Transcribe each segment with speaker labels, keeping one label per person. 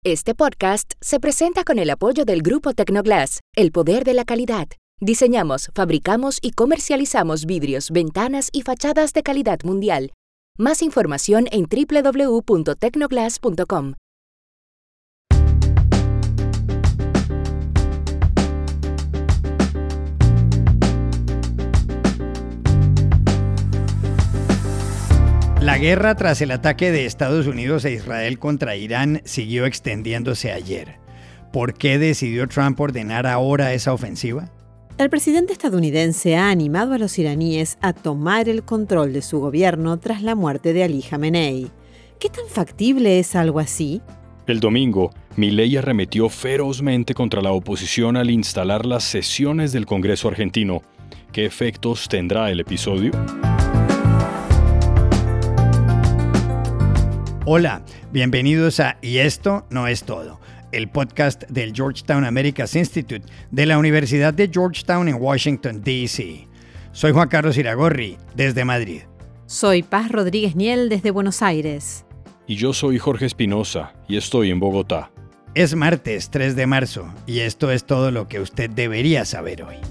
Speaker 1: Este podcast se presenta con el apoyo del Grupo Tecnoglass, el poder de la calidad. Diseñamos, fabricamos y comercializamos vidrios, ventanas y fachadas de calidad mundial. Más información en www.tecnoglass.com.
Speaker 2: La guerra tras el ataque de Estados Unidos e Israel contra Irán siguió extendiéndose ayer. ¿Por qué decidió Trump ordenar ahora esa ofensiva?
Speaker 3: El presidente estadounidense ha animado a los iraníes a tomar el control de su gobierno tras la muerte de Ali Khamenei. ¿Qué tan factible es algo así?
Speaker 4: El domingo, Milei arremetió ferozmente contra la oposición al instalar las sesiones del Congreso argentino. ¿Qué efectos tendrá el episodio?
Speaker 2: Hola, bienvenidos a Y esto no es todo, el podcast del Georgetown Americas Institute de la Universidad de Georgetown en Washington, D.C. Soy Juan Carlos Iragorri, desde Madrid.
Speaker 3: Soy Paz Rodríguez Niel, desde Buenos Aires.
Speaker 4: Y yo soy Jorge Espinosa, y estoy en Bogotá.
Speaker 2: Es martes 3 de marzo, y esto es todo lo que usted debería saber hoy.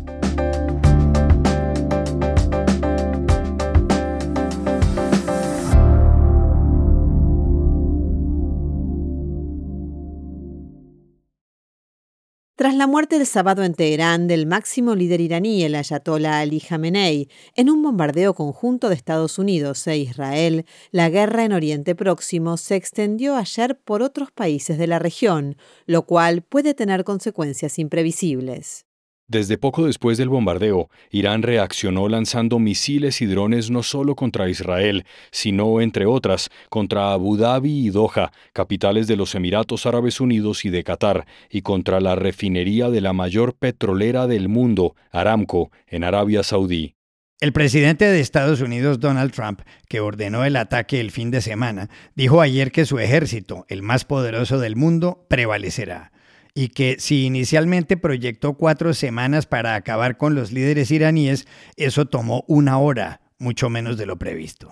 Speaker 3: Tras la muerte el sábado en Teherán del máximo líder iraní, el ayatolá Ali Khamenei, en un bombardeo conjunto de Estados Unidos e Israel, la guerra en Oriente Próximo se extendió ayer por otros países de la región, lo cual puede tener consecuencias imprevisibles.
Speaker 4: Desde poco después del bombardeo, Irán reaccionó lanzando misiles y drones no solo contra Israel, sino, entre otras, contra Abu Dhabi y Doha, capitales de los Emiratos Árabes Unidos y de Qatar, y contra la refinería de la mayor petrolera del mundo, Aramco, en Arabia Saudí.
Speaker 2: El presidente de Estados Unidos, Donald Trump, que ordenó el ataque el fin de semana, dijo ayer que su ejército, el más poderoso del mundo, prevalecerá. Y que si inicialmente proyectó 4 semanas para acabar con los líderes iraníes, eso tomó 1 hora, mucho menos de lo previsto.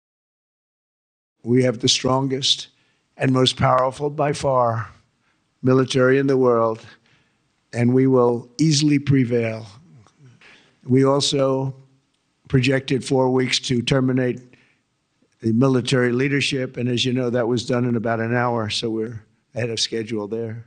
Speaker 5: We have the strongest and most powerful by far military in the world, and we will easily prevail. We also projected 4 weeks to terminate the military leadership, and as you know, that was done in about an hour, so we're ahead of schedule there.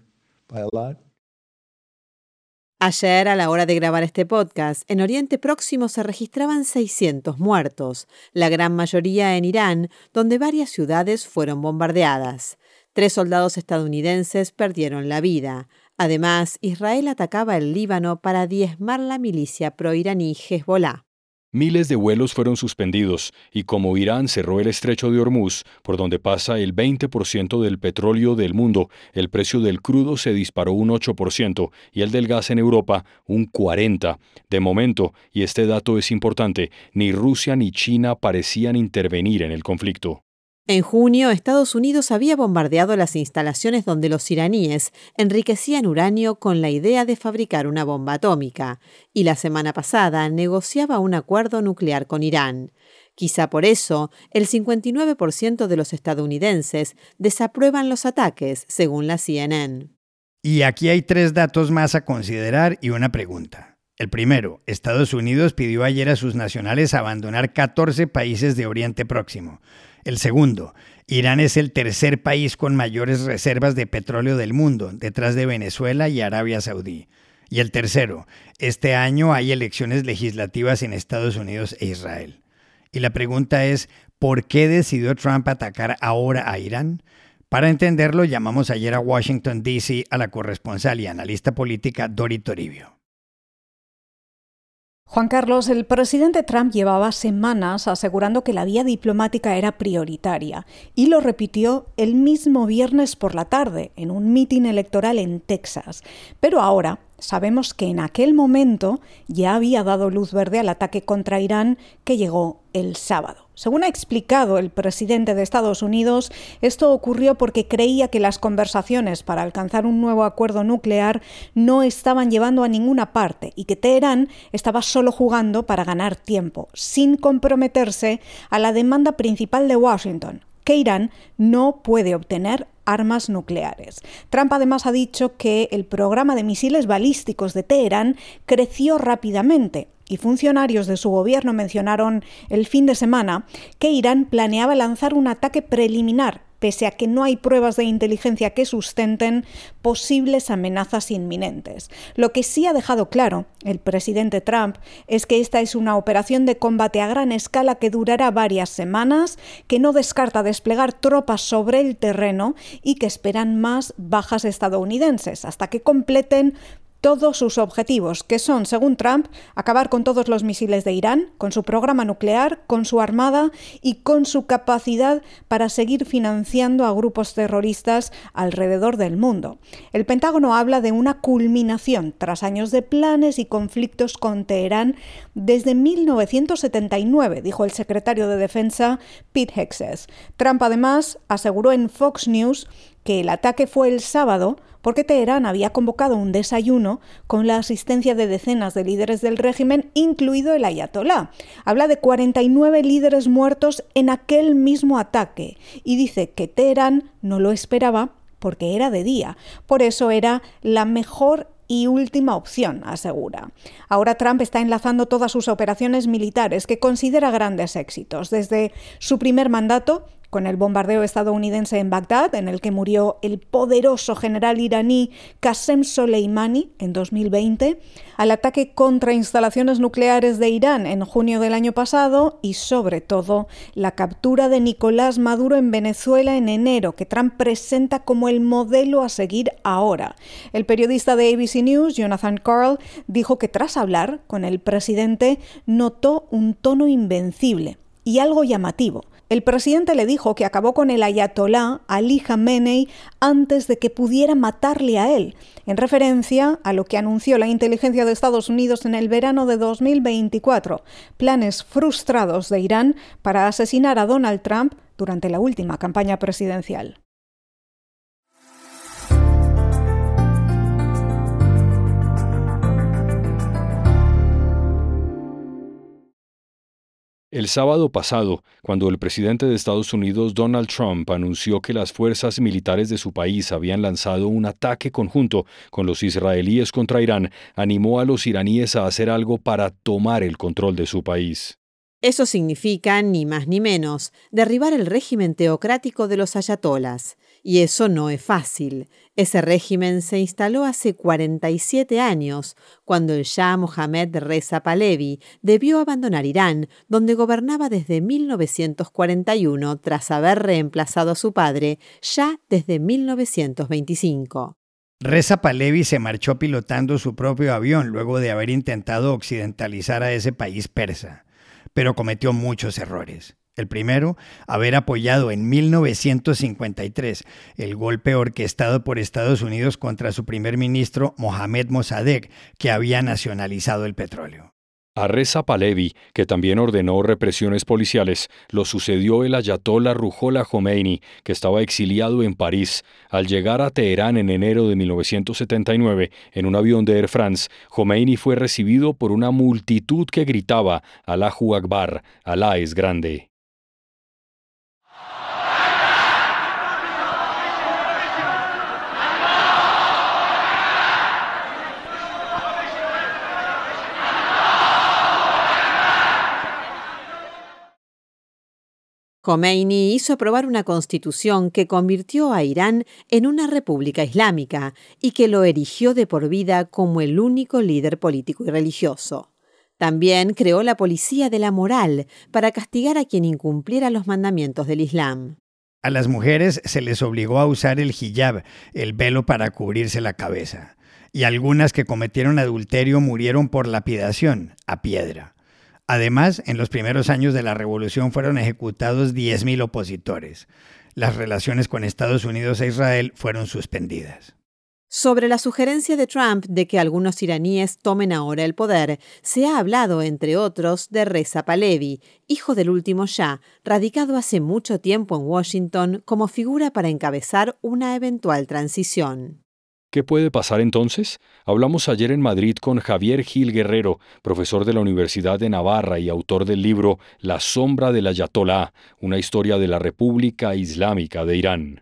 Speaker 3: Ayer, a la hora de grabar este podcast, en Oriente Próximo se registraban 600 muertos, la gran mayoría en Irán, donde varias ciudades fueron bombardeadas. 3 soldados estadounidenses perdieron la vida. Además, Israel atacaba el Líbano para diezmar la milicia proiraní Hezbolá.
Speaker 4: Miles de vuelos fueron suspendidos, y como Irán cerró el estrecho de Hormuz, por donde pasa el 20% del petróleo del mundo, el precio del crudo se disparó un 8% y el del gas en Europa un 40%. De momento, y este dato es importante, ni Rusia ni China parecían intervenir en el conflicto.
Speaker 3: En junio, Estados Unidos había bombardeado las instalaciones donde los iraníes enriquecían uranio con la idea de fabricar una bomba atómica, y la semana pasada negociaba un acuerdo nuclear con Irán. Quizá por eso, el 59% de los estadounidenses desaprueban los ataques, según la CNN.
Speaker 2: Y aquí hay 3 datos más a considerar y una pregunta. El primero, Estados Unidos pidió ayer a sus nacionales abandonar 14 países de Oriente Próximo. El segundo, Irán es el tercer país con mayores reservas de petróleo del mundo, detrás de Venezuela y Arabia Saudí. Y el tercero, este año hay elecciones legislativas en Estados Unidos e Israel. Y la pregunta es, ¿por qué decidió Trump atacar ahora a Irán? Para entenderlo, llamamos ayer a Washington, D.C. a la corresponsal y analista política Dori Toribio.
Speaker 6: Juan Carlos, el presidente Trump llevaba semanas asegurando que la vía diplomática era prioritaria y lo repitió el mismo viernes por la tarde en un mitin electoral en Texas. Pero ahora sabemos que en aquel momento ya había dado luz verde al ataque contra Irán que llegó el sábado. Según ha explicado el presidente de Estados Unidos, esto ocurrió porque creía que las conversaciones para alcanzar un nuevo acuerdo nuclear no estaban llevando a ninguna parte y que Teherán estaba solo jugando para ganar tiempo, sin comprometerse a la demanda principal de Washington, que Irán no puede obtener armas nucleares. Trump además ha dicho que el programa de misiles balísticos de Teherán creció rápidamente y funcionarios de su gobierno mencionaron el fin de semana que Irán planeaba lanzar un ataque preliminar, pese a que no hay pruebas de inteligencia que sustenten posibles amenazas inminentes. Lo que sí ha dejado claro el presidente Trump es que esta es una operación de combate a gran escala que durará varias semanas, que no descarta desplegar tropas sobre el terreno y que esperan más bajas estadounidenses hasta que completen todos sus objetivos, que son, según Trump, acabar con todos los misiles de Irán, con su programa nuclear, con su armada y con su capacidad para seguir financiando a grupos terroristas alrededor del mundo. El Pentágono habla de una culminación tras años de planes y conflictos con Teherán desde 1979, dijo el secretario de Defensa Pete Hegseth. Trump además aseguró en Fox News que el ataque fue el sábado porque Teherán había convocado un desayuno con la asistencia de decenas de líderes del régimen, incluido el ayatolá. Habla de 49 líderes muertos en aquel mismo ataque y dice que Teherán no lo esperaba porque era de día. Por eso era la mejor y última opción, asegura. Ahora Trump está enlazando todas sus operaciones militares que considera grandes éxitos. Desde su primer mandato, con el bombardeo estadounidense en Bagdad, en el que murió el poderoso general iraní Qasem Soleimani en 2020, al ataque contra instalaciones nucleares de Irán en junio del año pasado y, sobre todo, la captura de Nicolás Maduro en Venezuela en enero, que Trump presenta como el modelo a seguir ahora. El periodista de ABC News, Jonathan Karl, dijo que tras hablar con el presidente notó un tono invencible y algo llamativo. El presidente le dijo que acabó con el ayatolá Ali Khamenei antes de que pudiera matarle a él, en referencia a lo que anunció la inteligencia de Estados Unidos en el verano de 2024, planes frustrados de Irán para asesinar a Donald Trump durante la última campaña presidencial.
Speaker 4: El sábado pasado, cuando el presidente de Estados Unidos, Donald Trump, anunció que las fuerzas militares de su país habían lanzado un ataque conjunto con los israelíes contra Irán, animó a los iraníes a hacer algo para tomar el control de su país.
Speaker 3: Eso significa, ni más ni menos, derribar el régimen teocrático de los ayatolas. Y eso no es fácil. Ese régimen se instaló hace 47 años, cuando el Shah Mohammad Reza Pahlavi debió abandonar Irán, donde gobernaba desde 1941 tras haber reemplazado a su padre, Shah, desde 1925.
Speaker 2: Reza Pahlavi se marchó pilotando su propio avión luego de haber intentado occidentalizar a ese país persa, pero cometió muchos errores. El primero, haber apoyado en 1953 el golpe orquestado por Estados Unidos contra su primer ministro Mohammad Mossadegh, que había nacionalizado el petróleo.
Speaker 4: A Reza Pahlavi, que también ordenó represiones policiales, lo sucedió el ayatolá Ruhollah Khomeini, que estaba exiliado en París. Al llegar a Teherán en enero de 1979, en un avión de Air France, Khomeini fue recibido por una multitud que gritaba «Allahu Akbar, Alá es grande».
Speaker 3: Khomeini hizo aprobar una constitución que convirtió a Irán en una república islámica y que lo erigió de por vida como el único líder político y religioso. También creó la policía de la moral para castigar a quien incumpliera los mandamientos del Islam.
Speaker 2: A las mujeres se les obligó a usar el hijab, el velo para cubrirse la cabeza, y algunas que cometieron adulterio murieron por lapidación, a piedra. Además, en los primeros años de la revolución fueron ejecutados 10.000 opositores. Las relaciones con Estados Unidos e Israel fueron suspendidas.
Speaker 3: Sobre la sugerencia de Trump de que algunos iraníes tomen ahora el poder, se ha hablado, entre otros, de Reza Pahlavi, hijo del último Shah, radicado hace mucho tiempo en Washington como figura para encabezar una eventual transición.
Speaker 4: ¿Qué puede pasar entonces? Hablamos ayer en Madrid con Javier Gil Guerrero, profesor de la Universidad de Navarra y autor del libro La sombra del Ayatolá, una historia de la República Islámica de Irán.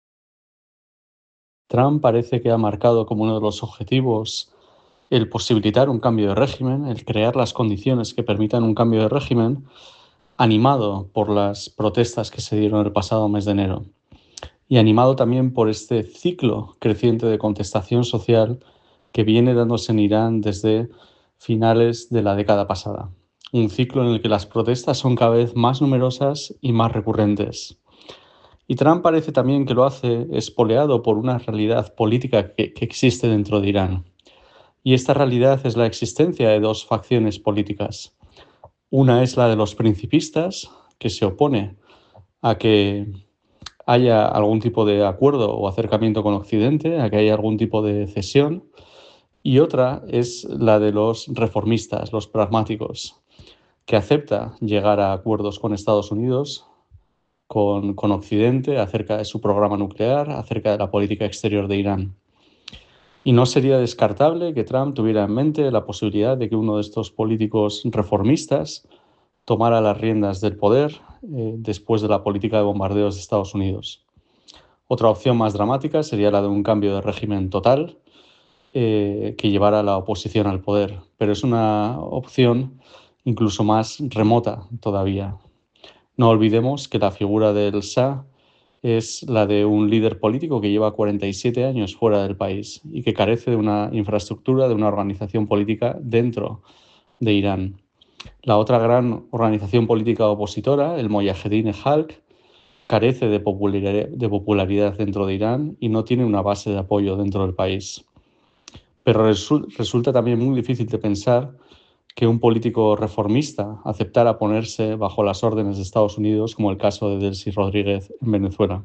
Speaker 7: Trump parece que ha marcado como uno de los objetivos el posibilitar un cambio de régimen, el crear las condiciones que permitan un cambio de régimen, animado por las protestas que se dieron el pasado mes de enero y animado también por este ciclo creciente de contestación social que viene dándose en Irán desde finales de la década pasada. Un ciclo en el que las protestas son cada vez más numerosas y más recurrentes. Y Trump parece también que lo hace espoleado por una realidad política que existe dentro de Irán. Y esta realidad es la existencia de dos facciones políticas. Una es la de los principistas, que se opone a que haya algún tipo de acuerdo o acercamiento con Occidente, a que haya algún tipo de cesión. Y otra es la de los reformistas, los pragmáticos, que acepta llegar a acuerdos con Estados Unidos, con Occidente, acerca de su programa nuclear, acerca de la política exterior de Irán. Y no sería descartable que Trump tuviera en mente la posibilidad de que uno de estos políticos reformistas tomara las riendas del poder después de la política de bombardeos de Estados Unidos. Otra opción más dramática sería la de un cambio de régimen total que llevara a la oposición al poder, pero es una opción incluso más remota todavía. No olvidemos que la figura del Shah es la de un líder político que lleva 47 años fuera del país y que carece de una infraestructura, de una organización política dentro de Irán. La otra gran organización política opositora, el Mojahedin-e-Khalq, carece de popularidad dentro de Irán y no tiene una base de apoyo dentro del país. Pero resulta también muy difícil de pensar que un político reformista aceptara ponerse bajo las órdenes de Estados Unidos, como el caso de Delcy Rodríguez en Venezuela.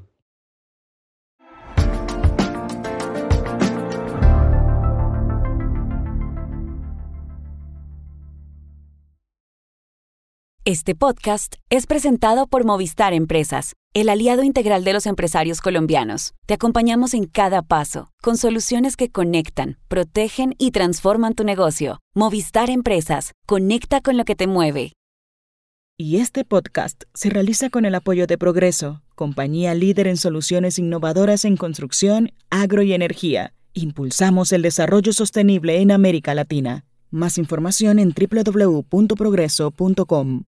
Speaker 1: Este podcast es presentado por Movistar Empresas, el aliado integral de los empresarios colombianos. Te acompañamos en cada paso, con soluciones que conectan, protegen y transforman tu negocio. Movistar Empresas, conecta con lo que te mueve.
Speaker 8: Y este podcast se realiza con el apoyo de Progreso, compañía líder en soluciones innovadoras en construcción, agro y energía. Impulsamos el desarrollo sostenible en América Latina. Más información en www.progreso.com.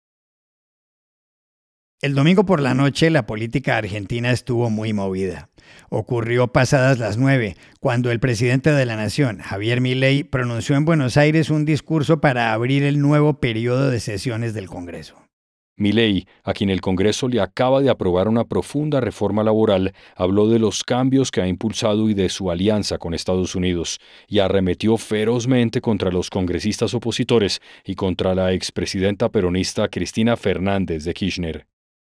Speaker 2: El domingo por la noche la política argentina estuvo muy movida. Ocurrió pasadas las 9, cuando el presidente de la nación, Javier Milei, pronunció en Buenos Aires un discurso para abrir el nuevo periodo de sesiones del Congreso.
Speaker 4: Milei, a quien el Congreso le acaba de aprobar una profunda reforma laboral, habló de los cambios que ha impulsado y de su alianza con Estados Unidos, y arremetió ferozmente contra los congresistas opositores y contra la expresidenta peronista Cristina Fernández de Kirchner.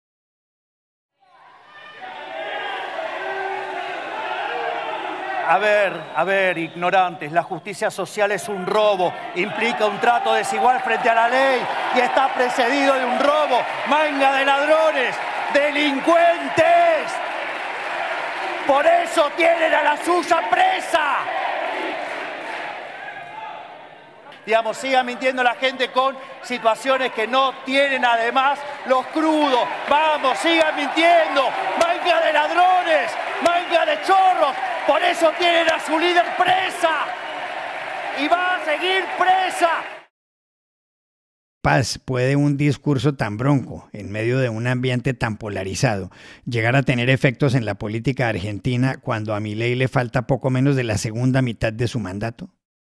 Speaker 9: A ver, ignorantes, la justicia social es un robo, implica un trato desigual frente a la ley y está precedido de un robo, manga de ladrones, delincuentes. Por eso tienen a la suya presa. Digamos, siga mintiendo la gente con situaciones que no tienen además los crudos. Vamos, sigan mintiendo, manga de ladrones, manga de chorros. Por eso tienen a su líder presa y va a seguir presa.
Speaker 2: Paz, ¿puede un discurso tan bronco, en medio de un ambiente tan polarizado, llegar a tener efectos en la política argentina cuando a Milei le falta poco menos de la segunda mitad de su mandato?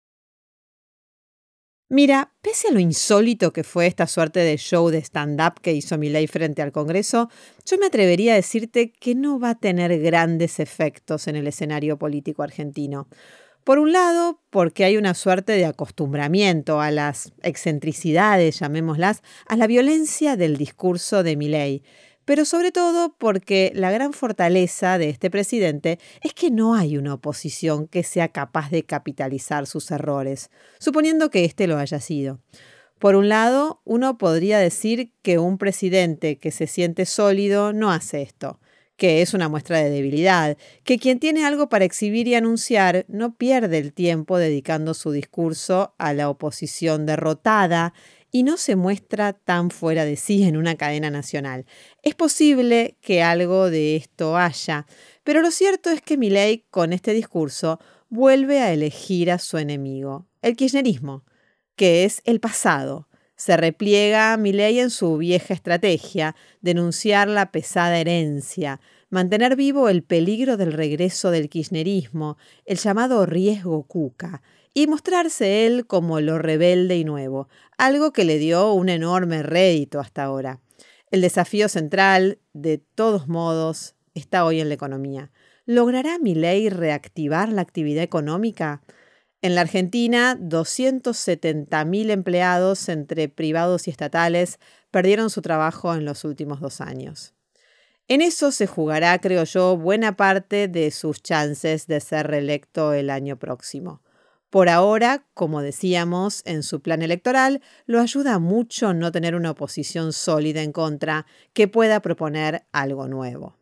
Speaker 3: Mira, pese a lo insólito que fue esta suerte de show de stand-up que hizo Milei frente al Congreso, yo me atrevería a decirte que no va a tener grandes efectos en el escenario político argentino. Por un lado, porque hay una suerte de acostumbramiento a las excentricidades, llamémoslas, a la violencia del discurso de Milei. Pero sobre todo porque la gran fortaleza de este presidente es que no hay una oposición que sea capaz de capitalizar sus errores, suponiendo que este lo haya sido. Por un lado, uno podría decir que un presidente que se siente sólido no hace esto, que es una muestra de debilidad, que quien tiene algo para exhibir y anunciar no pierde el tiempo dedicando su discurso a la oposición derrotada y no se muestra tan fuera de sí en una cadena nacional. Es posible que algo de esto haya, pero lo cierto es que Milei con este discurso vuelve a elegir a su enemigo, el kirchnerismo, que es el pasado. Se repliega Milei en su vieja estrategia, denunciar la pesada herencia, mantener vivo el peligro del regreso del kirchnerismo, el llamado riesgo Cuca, y mostrarse él como lo rebelde y nuevo, algo que le dio un enorme rédito hasta ahora. El desafío central, de todos modos, está hoy en la economía. ¿Logrará Milei reactivar la actividad económica? En la Argentina, 270.000 empleados entre privados y estatales perdieron su trabajo en los últimos 2 años. En eso se jugará, creo yo, buena parte de sus chances de ser reelecto el año próximo. Por ahora, como decíamos, en su plan electoral, lo ayuda mucho no tener una oposición sólida en contra que pueda proponer algo nuevo.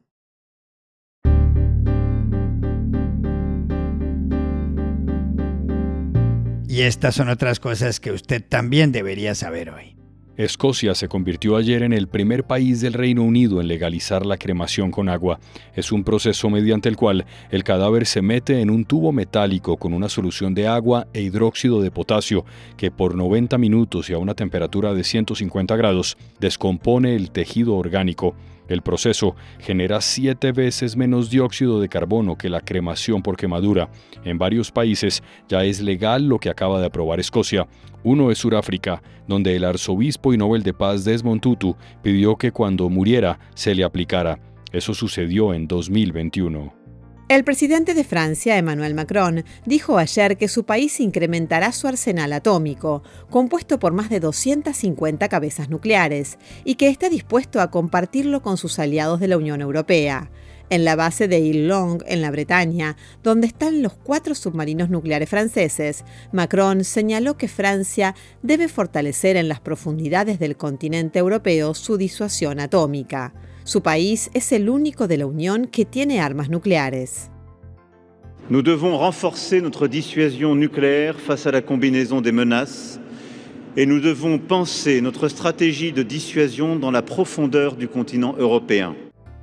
Speaker 2: Y estas son otras cosas que usted también debería saber hoy.
Speaker 4: Escocia se convirtió ayer en el primer país del Reino Unido en legalizar la cremación con agua. Es un proceso mediante el cual el cadáver se mete en un tubo metálico con una solución de agua e hidróxido de potasio que por 90 minutos y a una temperatura de 150 grados descompone el tejido orgánico. El proceso genera 7 veces menos dióxido de carbono que la cremación por quemadura. En varios países ya es legal lo que acaba de aprobar Escocia. Uno es Sudáfrica, donde el arzobispo y Nobel de Paz Desmond Tutu pidió que cuando muriera se le aplicara. Eso sucedió en 2021.
Speaker 3: El presidente de Francia, Emmanuel Macron, dijo ayer que su país incrementará su arsenal atómico, compuesto por más de 250 cabezas nucleares, y que está dispuesto a compartirlo con sus aliados de la Unión Europea. En la base de Île-Longue, en la Bretaña, donde están los 4 submarinos nucleares franceses, Macron señaló que Francia debe fortalecer en las profundidades del continente europeo su disuasión atómica. Su país es el único de la Unión que tiene armas nucleares.
Speaker 10: Nous devons renforcer notre dissuasion nucléaire face à la combinaison des menaces et nous devons penser notre stratégie de dissuasion dans la profondeur du continent européen.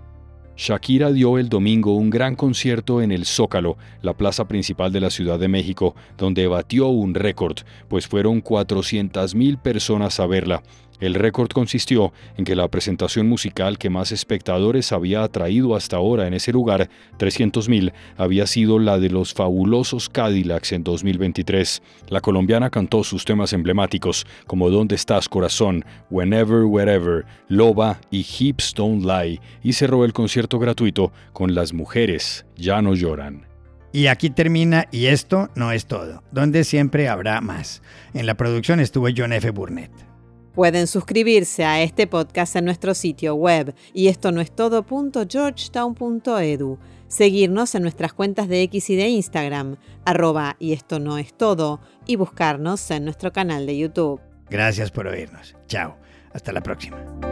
Speaker 4: Shakira dio el domingo un gran concierto en el Zócalo, la plaza principal de la Ciudad de México, donde batió un récord, pues fueron 400,000 personas a verla. El récord consistió en que la presentación musical que más espectadores había atraído hasta ahora en ese lugar, 300,000, había sido la de los Fabulosos Cadillacs en 2023. La colombiana cantó sus temas emblemáticos, como ¿Dónde estás, corazón?, Whenever, Wherever, Loba y Hips Don't Lie, y cerró el concierto gratuito con Las mujeres ya no lloran.
Speaker 2: Y aquí termina Y esto no es todo, donde siempre habrá más. En la producción estuvo John F. Burnett.
Speaker 3: Pueden suscribirse a este podcast en nuestro sitio web y esto no es todo.georgetown.edu, seguirnos en nuestras cuentas de X y de Instagram, @y esto no es todo, y buscarnos en nuestro canal de YouTube.
Speaker 2: Gracias por oírnos. Chao. Hasta la próxima.